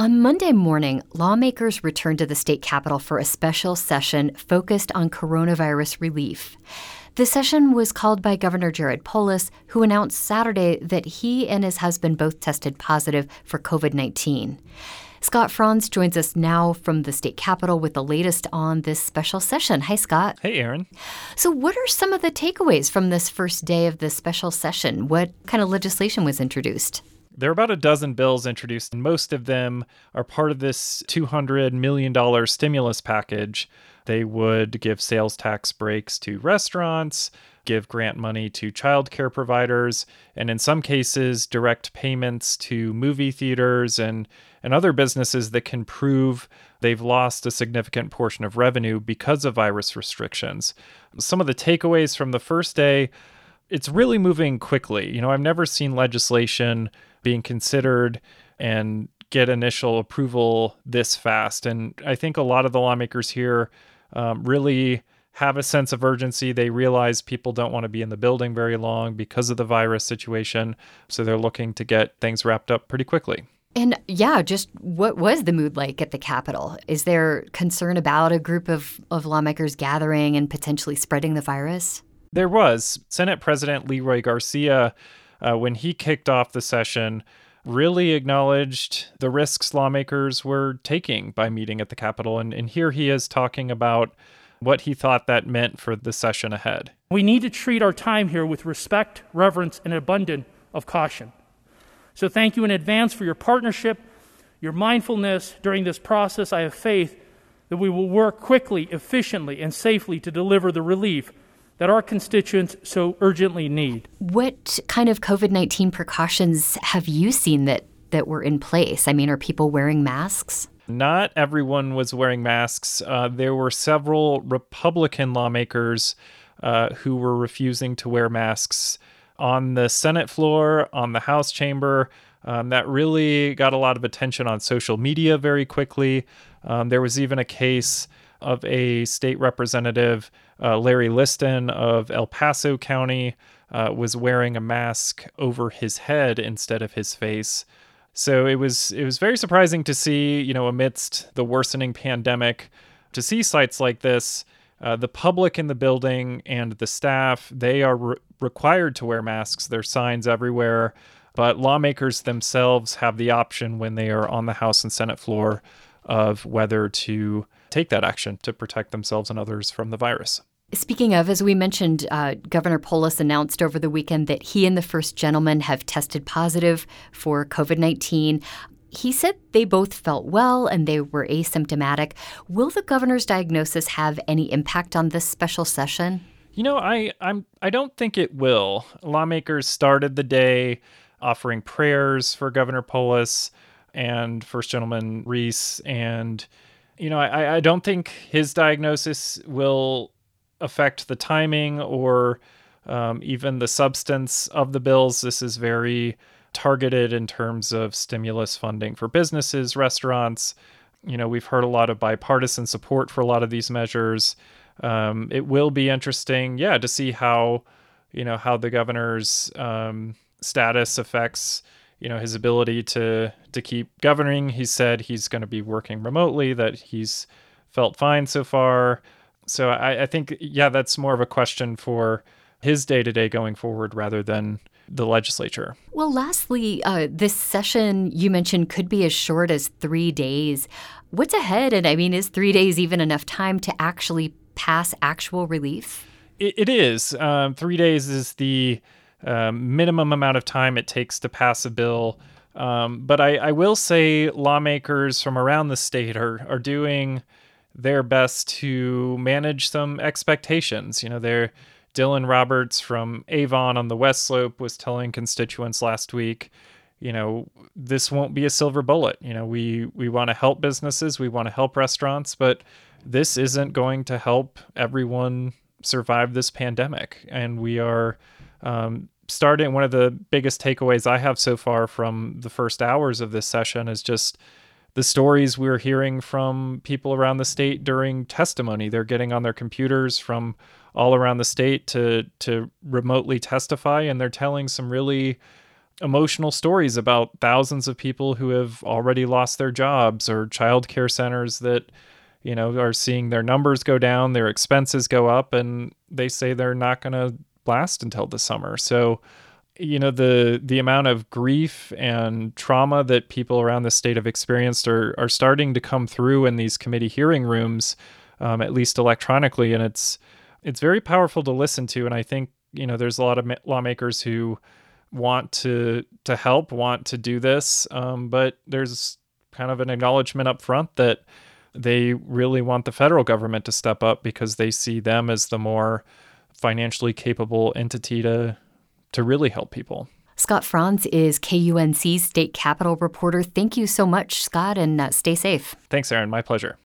On Monday morning, lawmakers returned to the state capitol for a special session focused on coronavirus relief. The session was called by Governor Jared Polis, who announced Saturday that he and his husband both tested positive for COVID-19. Scott Franz joins us now from the state capitol with the latest on this special session. Hi, Scott. Hey, Aaron. So what are some of the takeaways from this first day of this special session? What kind of legislation was introduced? There are about a dozen bills introduced, and most of them are part of this $200 million stimulus package. They would give sales tax breaks to restaurants, give grant money to childcare providers, and in some cases, direct payments to movie theaters and other businesses that can prove they've lost a significant portion of revenue because of virus restrictions. Some of the takeaways from the first day, it's really moving quickly. I've never seen legislation being considered and get initial approval this fast. And I think a lot of the lawmakers here really have a sense of urgency. They realize people don't want to be in the building very long because of the virus situation. So they're looking to get things wrapped up pretty quickly. And just what was the mood like at the Capitol? Is there concern about a group of lawmakers gathering and potentially spreading the virus? There was. Senate President Leroy Garcia, when he kicked off the session, really acknowledged the risks lawmakers were taking by meeting at the Capitol. And here he is talking about what he thought that meant for the session ahead. We need to treat our time here with respect, reverence, and abundance of caution. So thank you in advance for your partnership, your mindfulness during this process. I have faith that we will work quickly, efficiently, and safely to deliver the relief that our constituents so urgently need. What kind of COVID-19 precautions have you seen that were in place? I mean, are people wearing masks? Not everyone was wearing masks. There were several Republican lawmakers who were refusing to wear masks on the Senate floor, on the House chamber. That really got a lot of attention on social media very quickly. There was even a case of a state representative, Larry Liston of El Paso County, was wearing a mask over his head instead of his face. So it was very surprising to see, amidst the worsening pandemic, to see sites like this. The public in the building and the staff, they are required to wear masks. There's signs everywhere, but lawmakers themselves have the option when they are on the House and Senate floor of whether to take that action to protect themselves and others from the virus. Speaking of, as we mentioned, Governor Polis announced over the weekend that he and the first gentleman have tested positive for COVID-19. He said they both felt well and they were asymptomatic. Will the governor's diagnosis have any impact on this special session? I don't think it will. Lawmakers started the day offering prayers for Governor Polis and First Gentleman Reese. And, I don't think his diagnosis will affect the timing or even the substance of the bills. This is very targeted in terms of stimulus funding for businesses, restaurants. We've heard a lot of bipartisan support for a lot of these measures. It will be interesting, to see how the governor's status affects, his ability to keep governing. He said he's going to be working remotely, that he's felt fine so far. So I think, that's more of a question for his day-to-day going forward rather than the legislature. Well, lastly, this session you mentioned could be as short as 3 days. What's ahead? And is 3 days even enough time to actually pass actual relief? It is. 3 days is the minimum amount of time it takes to pass a bill. But I will say lawmakers from around the state are doing their best to manage some expectations. Dylan Roberts from Avon on the West Slope was telling constituents last week, this won't be a silver bullet. We want to help businesses, we want to help restaurants, but this isn't going to help everyone survive this pandemic. And we are starting, one of the biggest takeaways I have so far from the first hours of this session is just the stories we're hearing from people around the state during testimony. They're getting on their computers from all around the state to remotely testify, and they're telling some really emotional stories about thousands of people who have already lost their jobs, or childcare centers that, are seeing their numbers go down, their expenses go up, and they say they're not going to last until the summer. So, the amount of grief and trauma that people around the state have experienced are starting to come through in these committee hearing rooms, at least electronically, and it's very powerful to listen to. And I think there's a lot of lawmakers who want to help, want to do this, but there's kind of an acknowledgement up front that they really want the federal government to step up because they see them as the more financially capable entity to really help people. Scott Franz is KUNC's state capitol reporter. Thank you so much, Scott, and stay safe. Thanks, Aaron. My pleasure.